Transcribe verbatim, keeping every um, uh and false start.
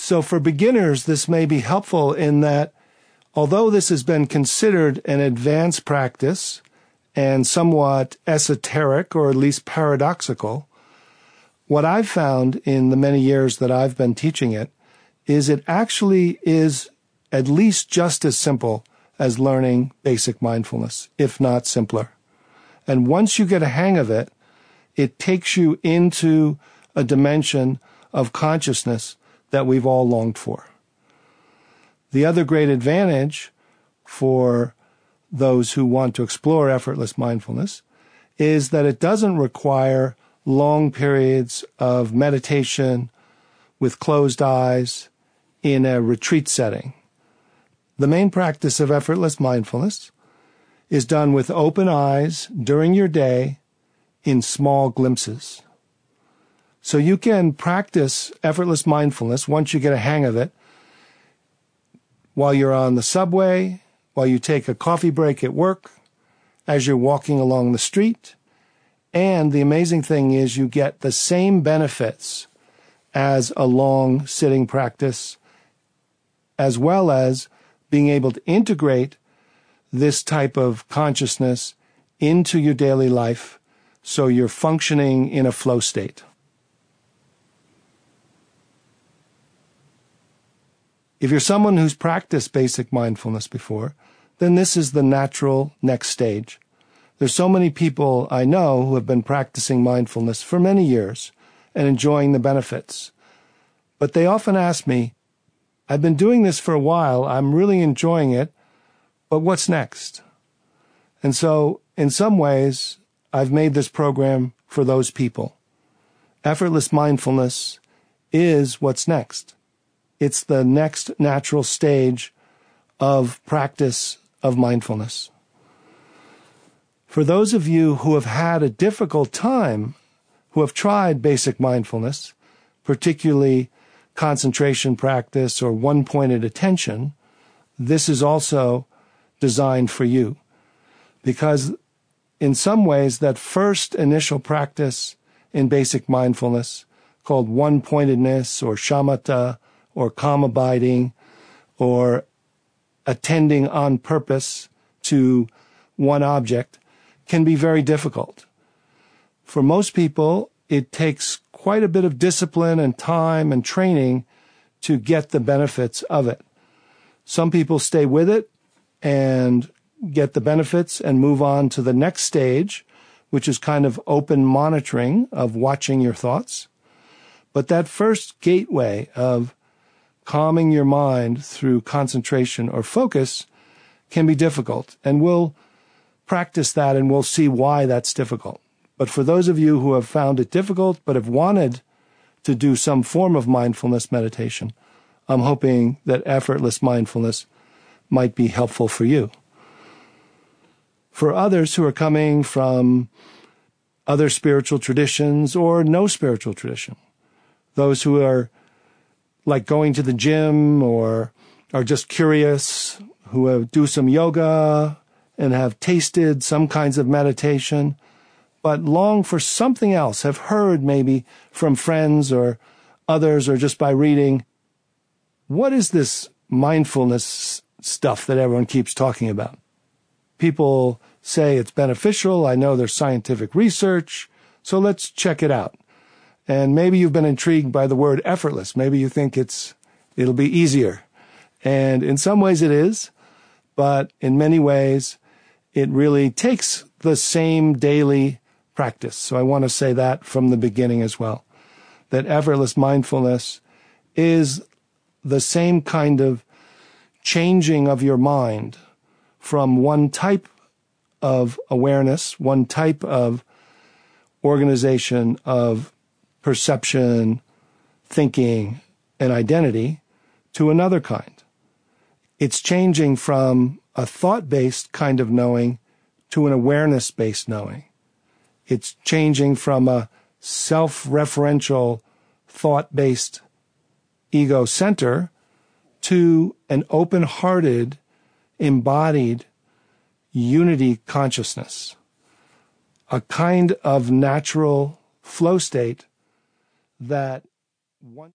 So for beginners, this may be helpful in that although this has been considered an advanced practice and somewhat esoteric or at least paradoxical, what I've found in the many years that I've been teaching it is it actually is at least just as simple as learning basic mindfulness, if not simpler. And once you get a hang of it, it takes you into a dimension of consciousness that we've all longed for. The other great advantage for those who want to explore effortless mindfulness is that it doesn't require long periods of meditation with closed eyes in a retreat setting. The main practice of effortless mindfulness is done with open eyes during your day in small glimpses. So you can practice effortless mindfulness once you get a hang of it while you're on the subway, while you take a coffee break at work, as you're walking along the street. And the amazing thing is you get the same benefits as a long sitting practice, as well as being able to integrate this type of consciousness into your daily life so you're functioning in a flow state. If you're someone who's practiced basic mindfulness before, then this is the natural next stage. There's so many people I know who have been practicing mindfulness for many years and enjoying the benefits. But they often ask me, I've been doing this for a while, I'm really enjoying it, but what's next? And so, in some ways, I've made this program for those people. Effortless mindfulness is what's next. It's the next natural stage of practice of mindfulness. For those of you who have had a difficult time, who have tried basic mindfulness, particularly concentration practice or one-pointed attention, this is also designed for you. Because in some ways, that first initial practice in basic mindfulness, called one-pointedness or shamatha, or calm abiding, or attending on purpose to one object, can be very difficult. For most people, it takes quite a bit of discipline and time and training to get the benefits of it. Some people stay with it and get the benefits and move on to the next stage, which is kind of open monitoring of watching your thoughts. But that first gateway of calming your mind through concentration or focus can be difficult. And we'll practice that and we'll see why that's difficult. But for those of you who have found it difficult but have wanted to do some form of mindfulness meditation, I'm hoping that effortless mindfulness might be helpful for you. For others who are coming from other spiritual traditions or no spiritual tradition, those who are like going to the gym or are just curious, who have, do some yoga and have tasted some kinds of meditation, but long for something else, have heard maybe from friends or others or just by reading, what is this mindfulness stuff that everyone keeps talking about? People say it's beneficial. I know there's scientific research, so let's check it out. And maybe you've been intrigued by the word effortless. Maybe you think it's it'll be easier. And in some ways it is, but in many ways it really takes the same daily practice. So I want to say that from the beginning as well, that effortless mindfulness is the same kind of changing of your mind from one type of awareness, one type of organization of perception, thinking, and identity to another kind. It's changing from a thought-based kind of knowing to an awareness-based knowing. It's changing from a self-referential, thought-based ego center to an open-hearted, embodied unity consciousness, a kind of natural flow state that one